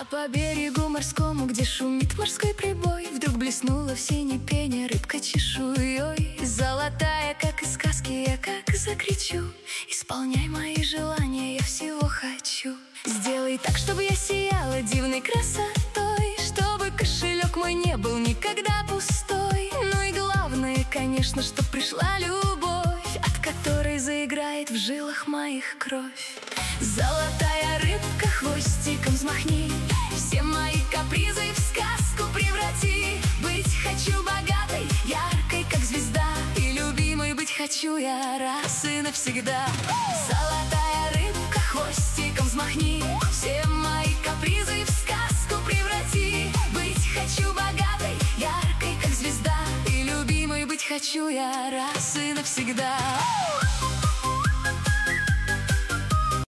по берегу морскому, где шумит морской прибой, вдруг блеснула в синей пене рыбка чешуей. Золотая, как из сказки, я как закричу: исполняй мои желания, я всего хочу. Сделай так, чтобы я сияла дивной красотой, чтобы кошелек мой не был никогда пустой. Ну и главное, конечно, чтоб пришла любовь, от которой заиграет в жилах моих кровь. Золотая рыбка, хвостиком взмахни, все мои капризы в сказку преврати. Быть хочу богатой, яркой, как звезда, и любимой быть хочу я раз и навсегда. Золотая рыбка, хвостиком взмахни, все мои капризы в сказку преврати. Быть хочу богатой, яркой, как звезда, и любимой быть хочу я раз и навсегда.